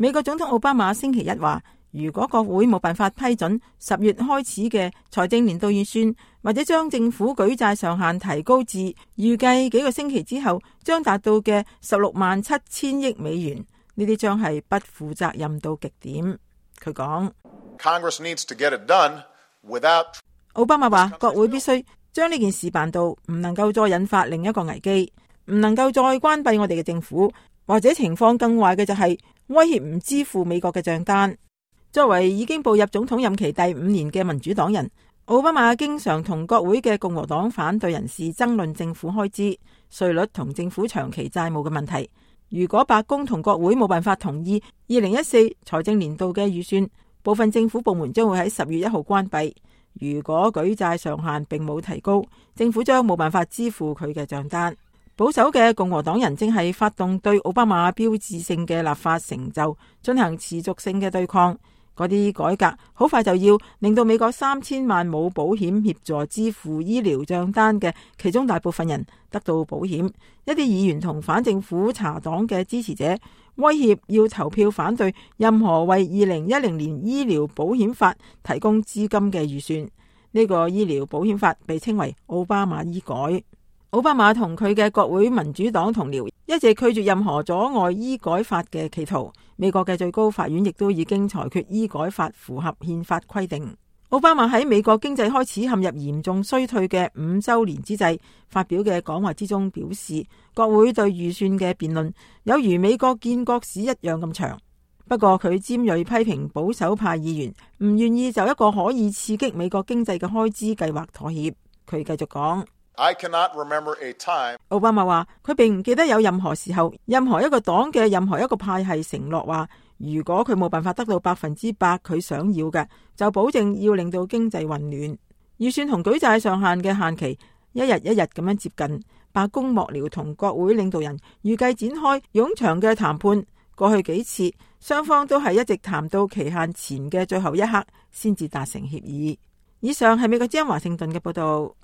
美國總統奧巴馬星期一話，如果國會冇辦法批准10月開始嘅財政年度預算，或者將政府舉債上限提高至預計幾個星期之後將達到嘅167000億美元，呢啲將係不負責任到極點。佢講，奧巴馬話，國會必須將呢件事辦到，唔能夠再引發另一個危機，唔能夠再關閉我哋嘅政府，或者情況更壞嘅就係威脅唔支付美國嘅賬單。作為已經步入總統任期第5年嘅民主黨人，奧巴馬經常同國會嘅共和黨反對人士爭論政府開支、稅率同政府長期債務嘅問題。如果白宮同國會冇辦法同意2014財政年度嘅預算，部分政府部門將會喺10月1號關閉。如果舉債上限並冇提高，政府將冇辦法支付佢嘅賬單。保守嘅共和黨人正係發動對奧巴馬標誌性嘅立法成就進行持續性嘅對抗。嗰啲改革好快就要令到美國3000萬冇保險協助支付醫療賬單嘅其中大部分人得到保險。一啲議員同反政府茶黨嘅支持者威脅要投票反對任何為2010年醫療保險法提供資金嘅預算。呢個醫療保險法被稱為奧巴馬醫改。奧巴馬同佢嘅國會民主黨同僚一直拒絕任何阻礙醫改法嘅企圖。美國嘅最高法院亦都已經裁決醫改法符合憲法規定。奧巴馬喺美國經濟開始陷入嚴重衰退嘅5週年之際發表嘅講話之中表示，國會對預算嘅辯論有如美國建國史一樣咁長。不過佢尖銳批評保守派議員唔願意就一個可以刺激美國經濟嘅開支計劃妥協。佢繼續講，奧巴馬話佢並唔記得有任何時候，任何一個黨嘅任何一個派系承諾話，如果佢冇辦法得到100%佢想要嘅，就保證要令到經濟混亂。預算同舉債上限嘅限期一日一日咁樣接近，白宮幕僚同國會領導人預計展開冗長嘅談判。過去幾次雙方都係一直談到期限前嘅最後一刻先至達成協議。以上係美國之音華盛頓嘅報道。